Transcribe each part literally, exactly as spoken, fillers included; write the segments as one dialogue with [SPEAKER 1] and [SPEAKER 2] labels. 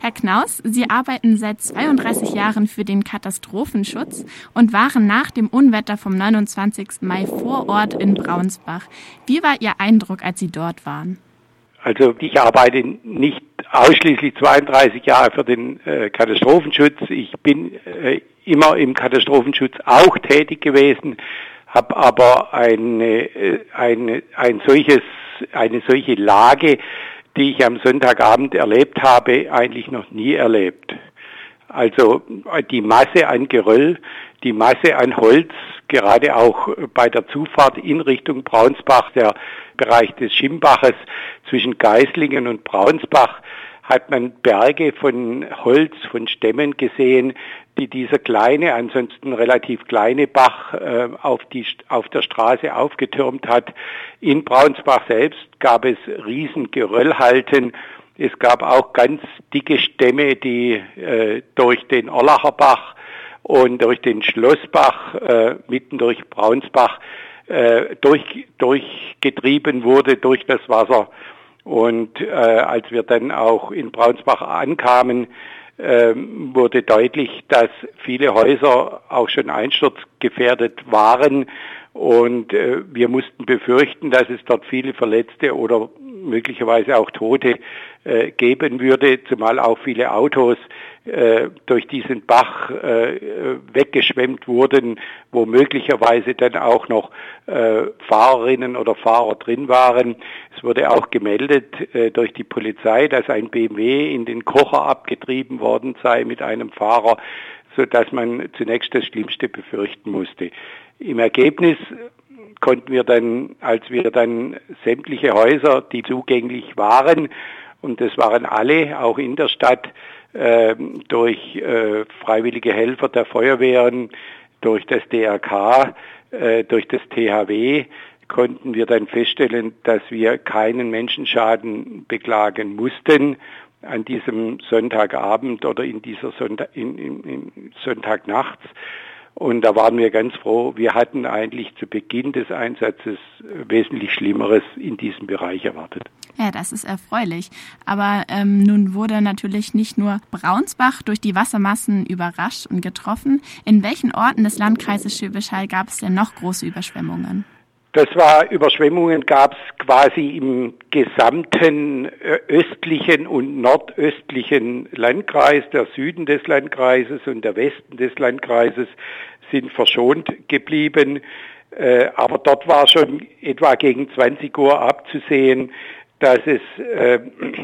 [SPEAKER 1] Herr Knaus, Sie arbeiten seit zweiunddreißig Jahren für den Katastrophenschutz und waren nach dem Unwetter vom neunundzwanzigsten Mai vor Ort in Braunsbach. Wie war Ihr Eindruck, als Sie dort waren?
[SPEAKER 2] Also ich arbeite nicht ausschließlich zweiunddreißig Jahre für den äh, Katastrophenschutz. Ich bin äh, immer im Katastrophenschutz auch tätig gewesen, habe aber eine, eine, ein solches, eine solche Lage, die ich am Sonntagabend erlebt habe, eigentlich noch nie erlebt. Also die Masse an Geröll, die Masse an Holz, gerade auch bei der Zufahrt in Richtung Braunsbach, der Bereich des Schimmbaches zwischen Geislingen und Braunsbach, hat man Berge von Holz, von Stämmen gesehen, die dieser kleine, ansonsten relativ kleine Bach äh, auf die auf der Straße aufgetürmt hat. In Braunsbach selbst gab es riesen Geröllhalten. Es gab auch ganz dicke Stämme, die äh, durch den Orlacher Bach und durch den Schlossbach äh, mitten durch Braunsbach äh, durch, durchgetrieben wurde durch das Wasser. Und äh, als wir dann auch in Braunsbach ankamen, äh, wurde deutlich, dass viele Häuser auch schon einsturzgefährdet waren. Und äh, wir mussten befürchten, dass es dort viele Verletzte oder möglicherweise auch Tote äh, geben würde, zumal auch viele Autos äh, durch diesen Bach äh, weggeschwemmt wurden, wo möglicherweise dann auch noch äh, Fahrerinnen oder Fahrer drin waren. Es wurde auch gemeldet äh, durch die Polizei, dass ein B M W in den Kocher abgetrieben worden sei mit einem Fahrer, so dass man zunächst das Schlimmste befürchten musste. Im Ergebnis konnten wir dann, als wir dann sämtliche Häuser, die zugänglich waren, und das waren alle, auch in der Stadt, äh, durch äh, freiwillige Helfer der Feuerwehren, durch das D R K, äh, durch das T H W, konnten wir dann feststellen, dass wir keinen Menschenschaden beklagen mussten an diesem Sonntagabend oder in dieser Sonntag, in, in, in Sonntagnachts. Und da waren wir ganz froh. Wir hatten eigentlich zu Beginn des Einsatzes wesentlich Schlimmeres in diesem Bereich erwartet.
[SPEAKER 1] Ja, das ist erfreulich. Aber ähm, nun wurde natürlich nicht nur Braunsbach durch die Wassermassen überrascht und getroffen. In welchen Orten des Landkreises Schwäbisch Hall gab es denn noch große Überschwemmungen?
[SPEAKER 2] Das war, Überschwemmungen gab es quasi im gesamten östlichen und nordöstlichen Landkreis. Der Süden des Landkreises und der Westen des Landkreises sind verschont geblieben. Äh, aber dort war schon etwa gegen zwanzig Uhr abzusehen, dass es äh,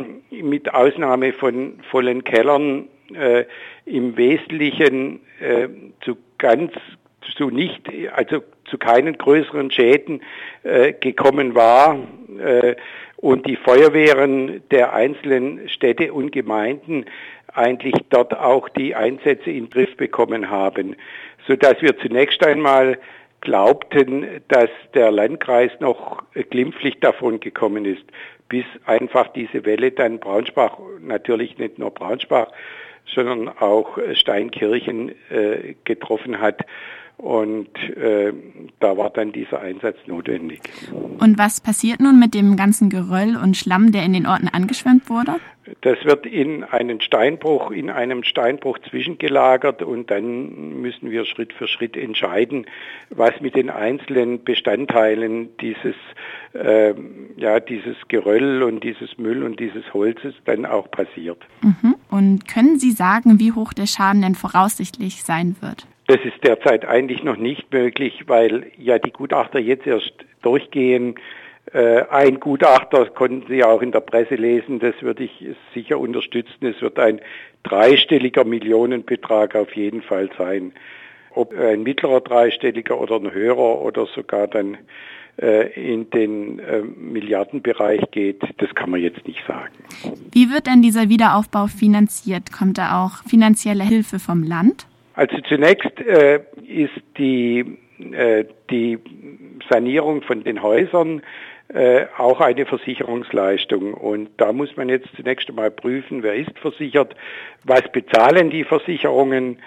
[SPEAKER 2] mit Ausnahme von vollen Kellern äh, im Wesentlichen äh, zu ganz zu nicht, also zu keinen größeren Schäden äh, gekommen war äh, und die Feuerwehren der einzelnen Städte und Gemeinden eigentlich dort auch die Einsätze in den Griff bekommen haben, sodass wir zunächst einmal glaubten, dass der Landkreis noch glimpflich davon gekommen ist, bis einfach diese Welle dann Braunsbach, natürlich nicht nur Braunsbach, sondern auch Steinkirchen äh, getroffen hat. Und äh, da war dann dieser Einsatz notwendig.
[SPEAKER 1] Und was passiert nun mit dem ganzen Geröll und Schlamm, der in den Orten angeschwemmt wurde?
[SPEAKER 2] Das wird in einen Steinbruch, in einem Steinbruch zwischengelagert und dann müssen wir Schritt für Schritt entscheiden, was mit den einzelnen Bestandteilen dieses, äh, ja, dieses Geröll und dieses Müll und dieses Holzes dann auch passiert.
[SPEAKER 1] Mhm. Und können Sie sagen, wie hoch der Schaden denn voraussichtlich sein wird?
[SPEAKER 2] Das ist derzeit eigentlich noch nicht möglich, weil ja die Gutachter jetzt erst durchgehen. Äh, ein Gutachter, konnten Sie auch in der Presse lesen, das würde ich sicher unterstützen. Es wird ein dreistelliger Millionenbetrag auf jeden Fall sein. Ob ein mittlerer dreistelliger oder ein höherer oder sogar dann äh, in den äh, Milliardenbereich geht, das kann man jetzt nicht sagen.
[SPEAKER 1] Wie wird denn dieser Wiederaufbau finanziert? Kommt da auch finanzielle Hilfe vom Land?
[SPEAKER 2] Also zunächst äh, ist die, äh, die Sanierung von den Häusern äh, auch eine Versicherungsleistung. Und da muss man jetzt zunächst einmal prüfen, wer ist versichert, was bezahlen die Versicherungen.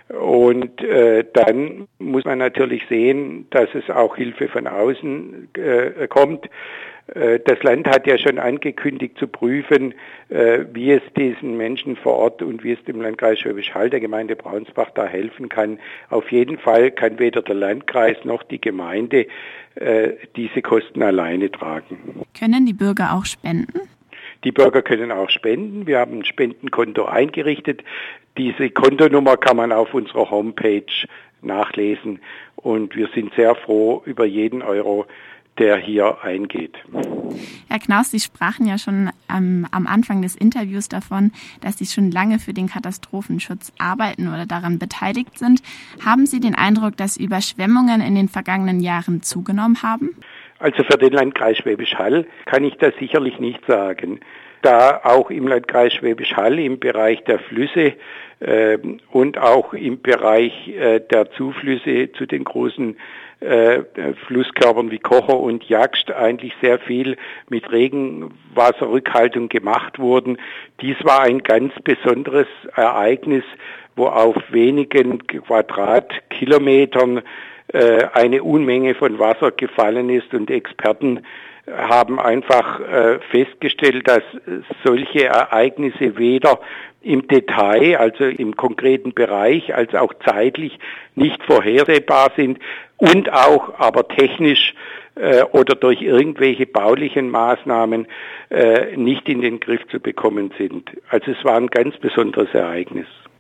[SPEAKER 2] Und äh, dann muss man natürlich sehen, dass es auch Hilfe von außen äh, kommt. Äh, das Land hat ja schon angekündigt zu prüfen, äh, wie es diesen Menschen vor Ort und wie es dem Landkreis Schwäbisch Hall, der Gemeinde Braunsbach, da helfen kann. Auf jeden Fall kann weder der Landkreis noch die Gemeinde äh, diese Kosten alleine tragen.
[SPEAKER 1] Können die Bürger auch spenden?
[SPEAKER 2] Die Bürger können auch spenden. Wir haben ein Spendenkonto eingerichtet. Diese Kontonummer kann man auf unserer Homepage nachlesen und wir sind sehr froh über jeden Euro, der hier eingeht.
[SPEAKER 1] Herr Knaus, Sie sprachen ja schon am, am Anfang des Interviews davon, dass Sie schon lange für den Katastrophenschutz arbeiten oder daran beteiligt sind. Haben Sie den Eindruck, dass Überschwemmungen in den vergangenen Jahren zugenommen haben?
[SPEAKER 2] Also für den Landkreis Schwäbisch Hall kann ich das sicherlich nicht sagen, da auch im Landkreis Schwäbisch Hall im Bereich der Flüsse äh, und auch im Bereich äh, der Zuflüsse zu den großen äh, Flusskörpern wie Kocher und Jagst eigentlich sehr viel mit Regenwasserrückhaltung gemacht wurden. Dies war ein ganz besonderes Ereignis, wo auf wenigen Quadratkilometern äh, eine Unmenge von Wasser gefallen ist und Experten haben einfach äh, festgestellt, dass solche Ereignisse weder im Detail, also im konkreten Bereich, als auch zeitlich nicht vorhersehbar sind und auch aber technisch äh, oder durch irgendwelche baulichen Maßnahmen äh, nicht in den Griff zu bekommen sind. Also es war ein ganz besonderes Ereignis.